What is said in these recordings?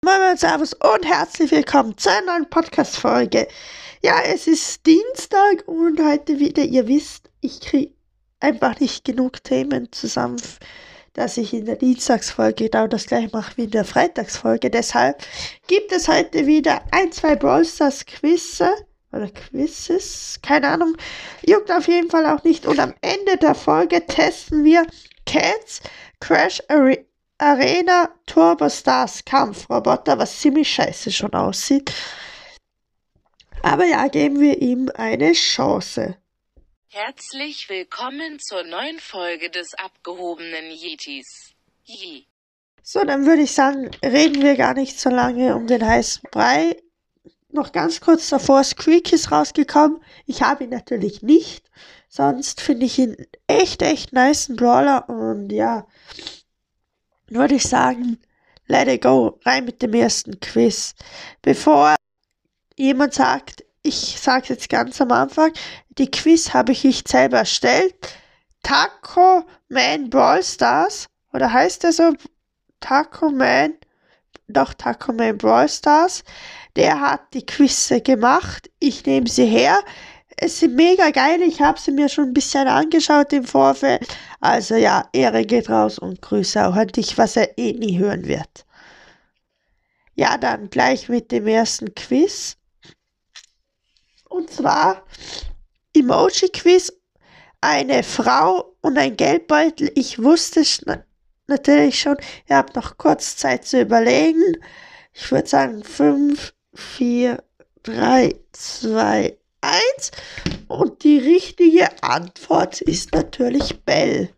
Moin, Servus und herzlich willkommen zu einer neuen Podcast-Folge. Ja, es ist Dienstag und heute wieder, ihr wisst, ich kriege einfach nicht genug Themen zusammen, dass ich in der Dienstagsfolge genau das gleiche mache wie in der Freitagsfolge. Deshalb gibt es heute wieder zwei Brawl Stars Quizze oder Quizzes, keine Ahnung, juckt auf jeden Fall auch nicht. Und am Ende der Folge testen wir Cats Crash Arena Turbo Stars Kampfroboter, was ziemlich scheiße schon aussieht. Aber ja, geben wir ihm eine Chance. Herzlich willkommen zur neuen Folge des abgehobenen Yetis. So, dann würde ich sagen, reden wir gar nicht so lange um den heißen Brei. Noch ganz kurz davor, Squeak ist rausgekommen. Ich habe ihn natürlich nicht. Sonst finde ich ihn echt nice Brawler. Und ja, würde ich sagen, let it go. Rein mit dem ersten Quiz. Bevor jemand sagt, ich sage es jetzt ganz am Anfang, die Quiz habe ich nicht selber erstellt. Taco Man Brawl Stars, oder heißt der so? Taco Man Brawl Stars. Der hat die Quizze gemacht. Ich nehme sie her. Es sind mega geil. Ich habe sie mir schon ein bisschen angeschaut im Vorfeld. Also ja, Ehre geht raus und Grüße auch an dich, was er eh nie hören wird. Ja, dann gleich mit dem ersten Quiz. Und zwar Emoji-Quiz. Eine Frau und ein Geldbeutel. Ich wusste natürlich schon. Ihr habt noch kurz Zeit zu überlegen. Ich würde sagen 5, 4, 3, 2, 1. Und die richtige Antwort ist natürlich Bell.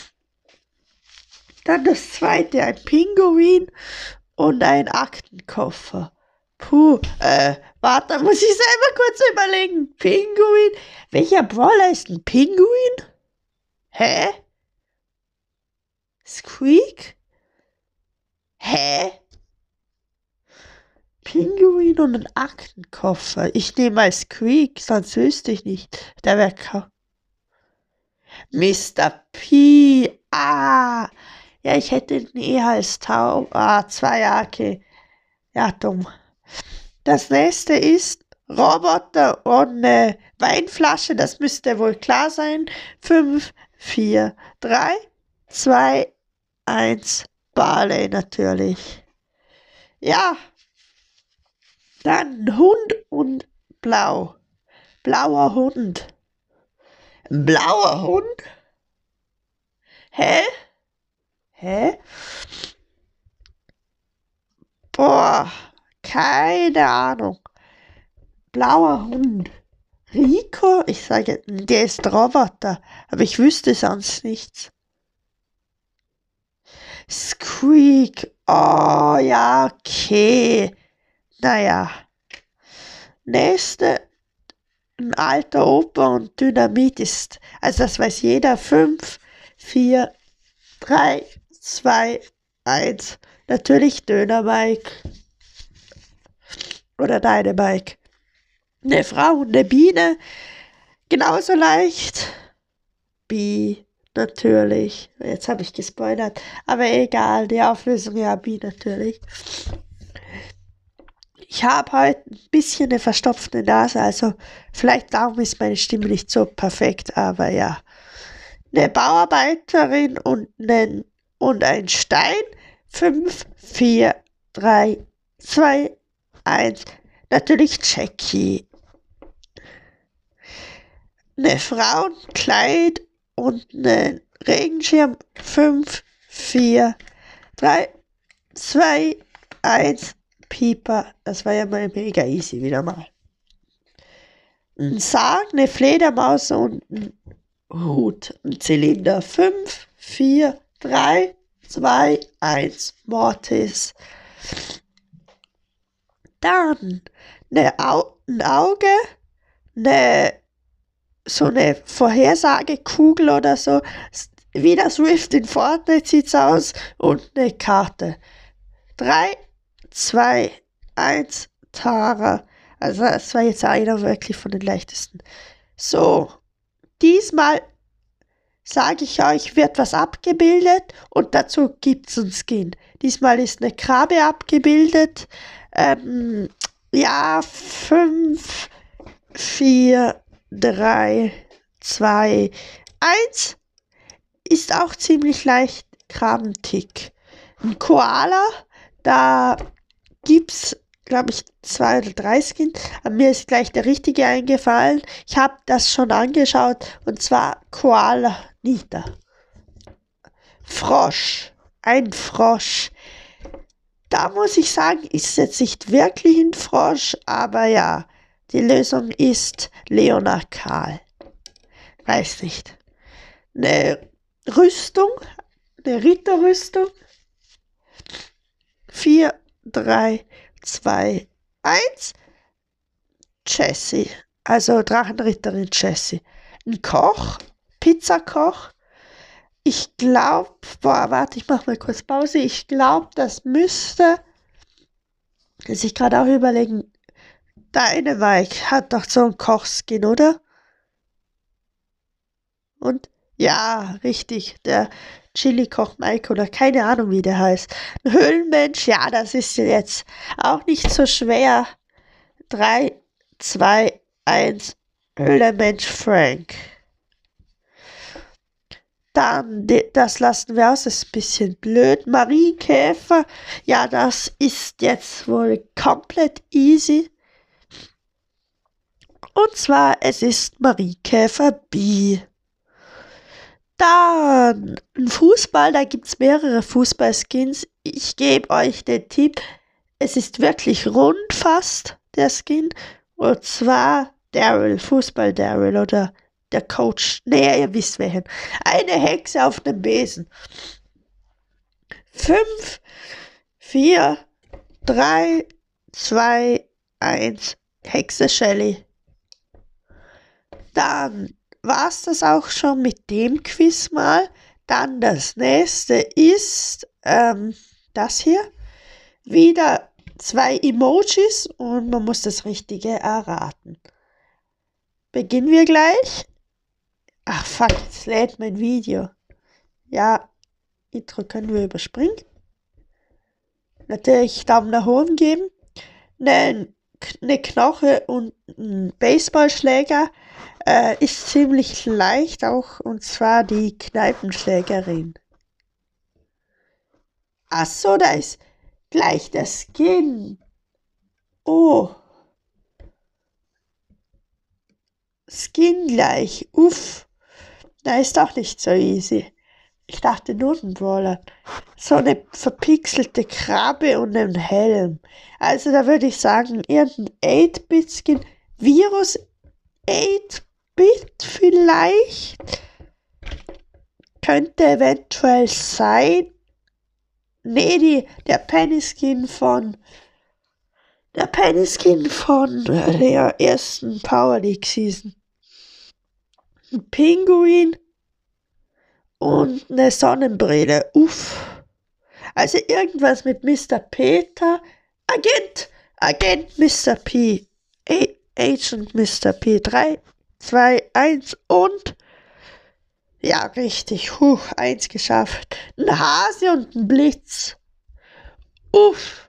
Dann das zweite, ein Pinguin und ein Aktenkoffer. Puh, warte, muss ich selber kurz überlegen. Pinguin? Welcher Brawler ist ein Pinguin? Hä? Squeak? Hä? Pinguin und ein Aktenkoffer. Ich nehme mal Squeak, sonst wüsste ich nicht. Der wäre Mr. P. Ah. Ja, ich hätte ihn eher als Taub. Ah, 2 okay. Ja, dumm. Das nächste ist Roboter und eine Weinflasche. Das müsste wohl klar sein. 5, 4, 3, 2, 1. Barley natürlich. Ja. Dann Hund und Blau. Blauer Hund. Blauer Hund? Hä? Boah, keine Ahnung. Blauer Hund. Rico? Ich sage, der ist Roboter, aber ich wüsste sonst nichts. Squeak. Oh, ja, okay. Naja. Nächste. Ein alter Opa und Dynamit ist, also das weiß jeder. 5, 4, 3, 2, 1. Natürlich Döner-Mike. Oder deine Mike. Eine Frau und eine Biene. Genauso leicht. Bi, natürlich. Jetzt habe ich gespoilert. Aber egal, die Auflösung ja, Bi natürlich. Ich habe heute ein bisschen eine verstopfte Nase, also vielleicht darum ist meine Stimme nicht so perfekt, aber ja. Eine Bauarbeiterin und ein Stein. 5, 4, 3, 2, 1. Natürlich Jackie. Eine Frauenkleid und einen Regenschirm. 5, 4, 3, 2, 1. Pieper. Das war ja mal mega easy wieder mal. Ein Sarg, eine Fledermaus und ein Hut. Ein Zylinder. 5, 4, 3, 2, 1. Mortis. Dann ein Auge, so eine Vorhersagekugel oder so. Wie das Rift in Fortnite sieht's aus. Und eine Karte. 3, 2, 1. Tara. Also das war jetzt einer wirklich von den leichtesten. So, diesmal sage ich euch, wird was abgebildet und dazu gibt es einen Skin. Diesmal ist eine Krabbe abgebildet. Ja, 5, 4, 3, 2, 1. Ist auch ziemlich leicht. Krabentick. Ein Koala, da gibt's, glaube ich, 2 oder 3 Skins. Aber mir ist gleich der richtige eingefallen. Ich habe das schon angeschaut und zwar Koala Nita. Frosch. Ein Frosch. Da muss ich sagen, ist jetzt nicht wirklich ein Frosch, aber ja, die Lösung ist Leonard Karl. Weiß nicht. Eine Rüstung, eine Ritterrüstung. 4, 3, 2, 1. Jessie. Also Drachenritterin Jessie. Ein Koch, Pizzakoch. Ich glaube, warte, ich mache mal kurz Pause. Ich glaube, das müsste, muss ich gerade auch überlegen, Dynamite hat doch so einen Kochskin, oder? Und ja, richtig, der Chili-Koch Mike oder keine Ahnung, wie der heißt. Ein Höhlenmensch, ja, das ist jetzt auch nicht so schwer. 3, 2, 1, Höhlenmensch Frank. Dann, das lassen wir aus, das ist ein bisschen blöd. Marienkäfer, ja, das ist jetzt wohl komplett easy. Und zwar, es ist Marienkäfer B. Dann ein Fußball, da gibt es mehrere Fußballskins. Ich gebe euch den Tipp, es ist wirklich rund fast, der Skin. Und zwar Daryl, Fußball Daryl oder der Coach. Nee, ihr wisst welchen. Eine Hexe auf dem Besen. 5, 4, 3, 2, 1. Hexe Shelly. Dann war es das auch schon mit dem Quiz mal. Dann das nächste ist das hier. Wieder 2 Emojis und man muss das Richtige erraten. Beginnen wir gleich. Ach fuck, jetzt lädt mein Video. Ja, Intro können wir überspringen. Natürlich Daumen nach oben geben. Eine Knoche und ein Baseballschläger ist ziemlich leicht auch, und zwar die Kneipenschlägerin. Achso, da ist gleich der Skin. Oh. Skin gleich. Uff. Da ist auch nicht so easy. Ich dachte nur ein Brawler. So eine verpixelte Krabbe und einen Helm. Also da würde ich sagen, irgendein 8-Bit-Skin. Virus 8-Bit vielleicht. Könnte eventuell sein. Nee, der Penny-Skin von der ersten Power League Season. Ein Pinguin und eine Sonnenbrille. Uff. Also irgendwas mit Mr. Peter. Agent Mr. P. Agent Mr. P. 3, 2, 1 und ja, richtig. 1 geschafft. Ein Hase und ein Blitz. Uff.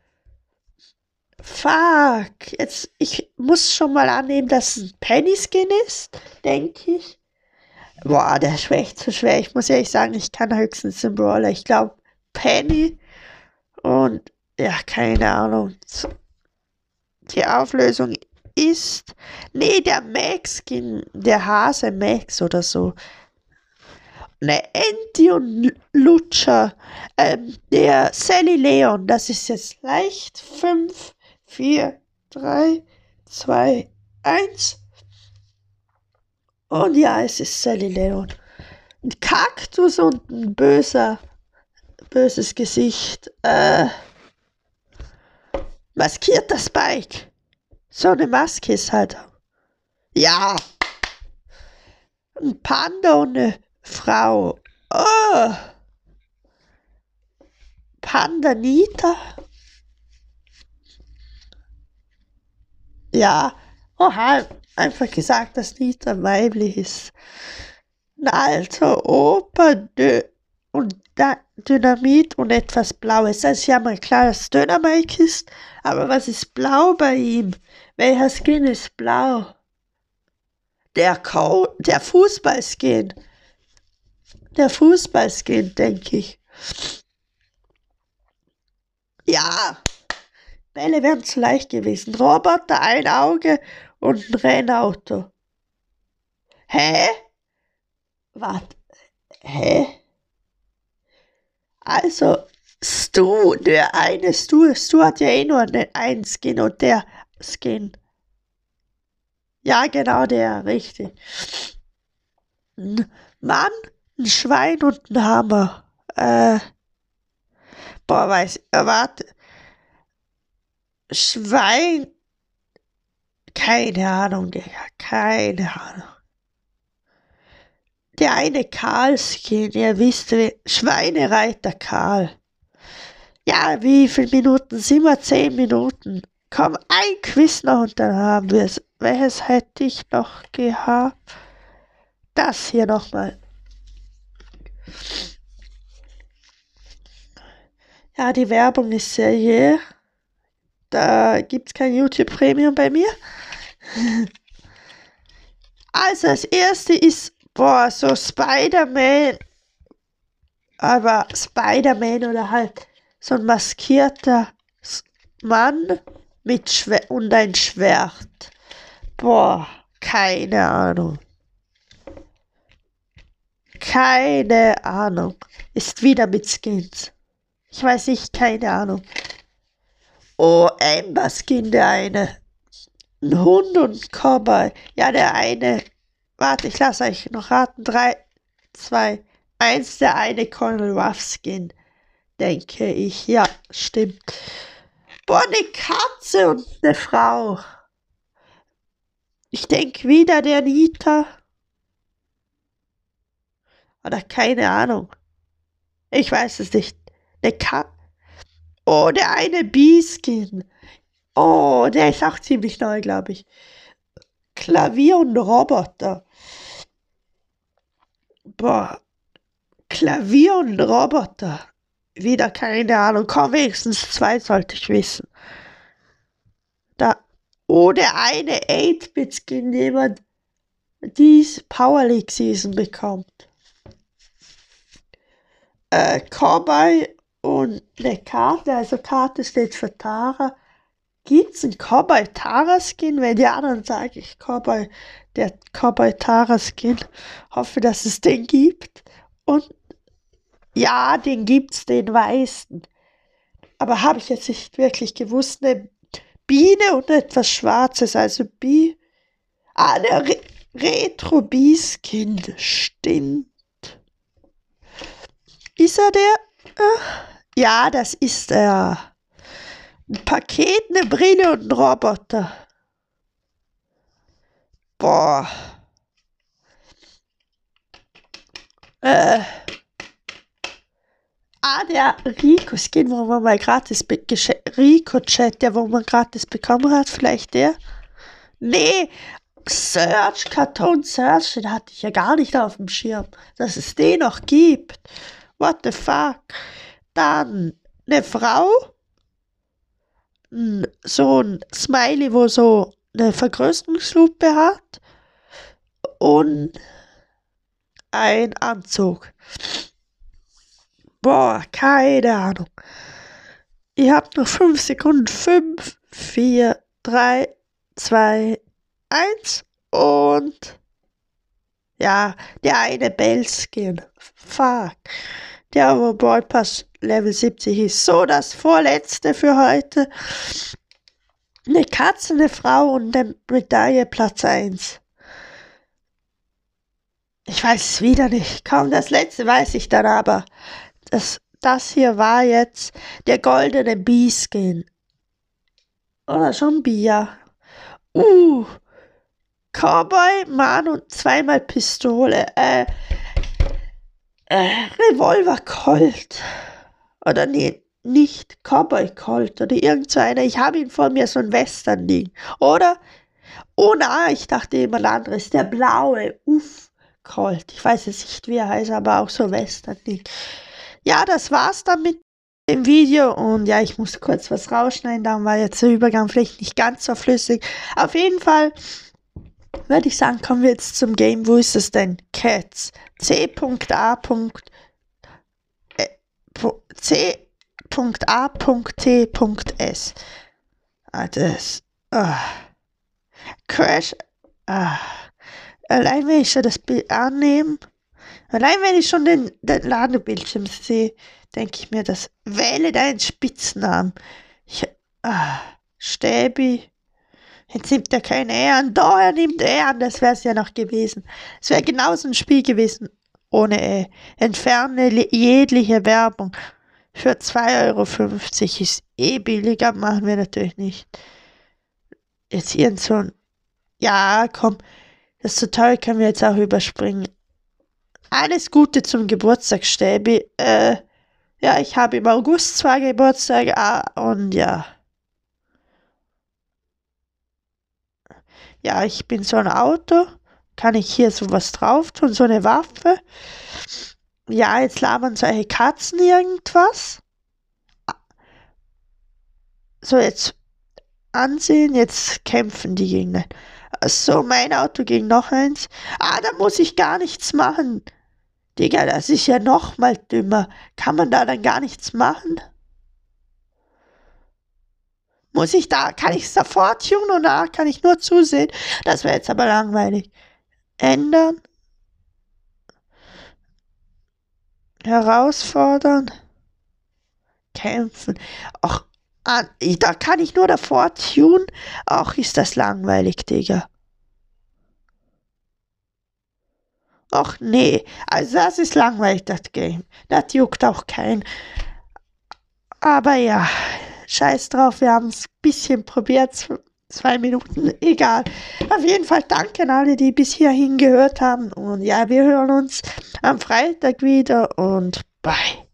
Fuck. Jetzt, ich muss schon mal annehmen, dass es ein Penny-Skin ist, denke ich. Boah, der ist echt zu schwer. Ich muss ehrlich sagen, ich kann höchstens den Brawler. Ich glaube, Penny und ja, keine Ahnung. Die Auflösung ist, nee, der Max-Skin, der Hase Max oder so. Ne, Andy und Lutscher. Der Sally Leon, das ist jetzt leicht. 5, 4, 3, 2, 1. Und ja, es ist Sally Leon. Ein Kaktus und ein böses Gesicht. Maskierter Spike. So eine Maske ist halt. Ja. Ein Panda und eine Frau. Oh. Panda Nita. Ja. Oha, einfach gesagt, dass Nita weiblich ist. ein alter Opa und Dynamit und etwas Blaues. Also ja mal klar, dass Dynamit ist, aber was ist blau bei ihm? Welcher Skin ist blau? Der Fußballskin. Der Fußballskin, denke ich. Ja, Bälle wären zu leicht gewesen. Roboter, ein Auge und ein Rennauto. Hä? Warte. Hä? Also, Stu, der eine Stu hat ja eh nur einen Skin und der Skin. Ja, genau der, richtig. Ein Mann, ein Schwein und ein Hammer. Warte. Schwein. Keine Ahnung, Digga, keine Ahnung. Der eine Karl-Skin, ihr wisst, Schweinereiter Karl. Ja, wie viele Minuten sind wir? 10 Minuten. Komm, ein Quiz noch und dann haben wir es. Welches hätte ich noch gehabt? Das hier nochmal. Ja, die Werbung ist seriös. Da gibt es kein YouTube Premium bei mir. Also das erste ist, so Spider-Man. Aber Spider-Man oder halt so ein maskierter Mann mit und ein Schwert. Keine Ahnung. Keine Ahnung. Ist wieder mit Skins. Ich weiß nicht, keine Ahnung. Oh, Amber Skin, der eine. Ein Hund und ein Cowboy. Ja, der eine. Warte, ich lasse euch noch raten. 3, 2, 1. Der eine Colonel Ruff Skin. Denke ich. Ja, stimmt. Eine Katze und eine Frau. Ich denke wieder der Nita. Oder keine Ahnung. Ich weiß es nicht. Eine Katze. Oh, der eine B-Skin. Oh, der ist auch ziemlich neu, glaube ich. Klavier und Roboter. Klavier und Roboter. Wieder keine Ahnung. Komm, wenigstens 2 sollte ich wissen. Der eine 8-Bit-Skin, jemand dies Power League Season bekommt. Cowboy und eine Karte, also Karte steht für Tara. Gibt es einen Cowboy Tara Skin? Wenn ja, dann sage ich der Cowboy Tara Skin. Hoffe, dass es den gibt. Und ja, den gibt's, den weißen. Aber habe ich jetzt nicht wirklich gewusst. Eine Biene und etwas Schwarzes, also der Retro B-Skin, stimmt. Ist er der? Ja, das ist er. Ein Paket, eine Brille und ein Roboter. Der Rico-Skin, wo man mal gratis Rico-Chat, der wo man gratis bekommen hat, vielleicht der? Nee, Cartoon Search, den hatte ich ja gar nicht auf dem Schirm, dass es den noch gibt. What the fuck? Dann eine Frau, so ein Smiley, wo so eine Vergrößerungslupe hat und ein Anzug. Keine Ahnung. Ihr habt noch 5 Sekunden. 5, 4, 3, 2, 1 und ja, der eine Bell-Skin. Fuck. Der, wo Ballpass Level 70 ist. So, das vorletzte für heute. Eine Katze, eine Frau und eine Medaille Platz 1. Ich weiß es wieder nicht. Kaum das letzte weiß ich dann aber. Das hier war jetzt der goldene B-Skin. Oder schon Bia. Cowboy, Mann und 2-mal Pistole. Revolver Colt. Oder nee, nicht Cowboy Colt oder irgend so einer. Ich habe ihn vor mir, so ein Western-Ding. Oder? Oh nein, ich dachte jemand anderes. Der blaue. Colt. Ich weiß jetzt nicht, wie er heißt, aber auch so Western-Ding. Ja, das war's dann mit dem Video und ja, ich muss kurz was rausschneiden, dann war jetzt der Übergang vielleicht nicht ganz so flüssig. Auf jeden Fall würde ich sagen, kommen wir jetzt zum Game. Wo ist es denn? Cats. C.A.T.S. Das. Crash. Allein wenn ich schon das Bild annehme, allein wenn ich schon den Ladebildschirm sehe, denke ich mir, das wähle deinen Spitznamen. Stäbi. Jetzt nimmt er keine E an. Doch, er nimmt E an. Das wäre es ja noch gewesen. Es wäre genauso ein Spiel gewesen ohne E. Entferne jegliche Werbung. Für 2,50 € ist billiger. Machen wir natürlich nicht. Jetzt irgend so ein... Ja, komm. Das ist so toll, können wir jetzt auch überspringen. Alles Gute zum Geburtstag, Stäbi. Ja, ich habe im August zwar Geburtstag, und ja. Ja, ich bin so ein Auto. Kann ich hier sowas drauf tun, so eine Waffe? Ja, jetzt labern solche Katzen irgendwas. So, jetzt ansehen, jetzt kämpfen die Gegner. So, mein Auto gegen noch eins. Da muss ich gar nichts machen. Digga, das ist ja noch mal dümmer. Kann man da dann gar nichts machen? Kann ich es sofort tun und kann ich nur zusehen? Das wäre jetzt aber langweilig. Ändern. Herausfordern. Kämpfen. Ach, da kann ich nur davor tun. Ach, ist das langweilig, Digga. Ach nee, also das ist langweilig, das Game. Das juckt auch keinen. Aber ja, scheiß drauf, wir haben es ein bisschen probiert. 2 Minuten, egal. Auf jeden Fall danke an alle, die bis hierhin gehört haben. Und ja, wir hören uns am Freitag wieder und bye.